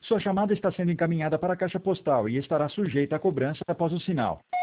Sua chamada está sendo encaminhada para a caixa postal e estará sujeita à cobrança após o sinal.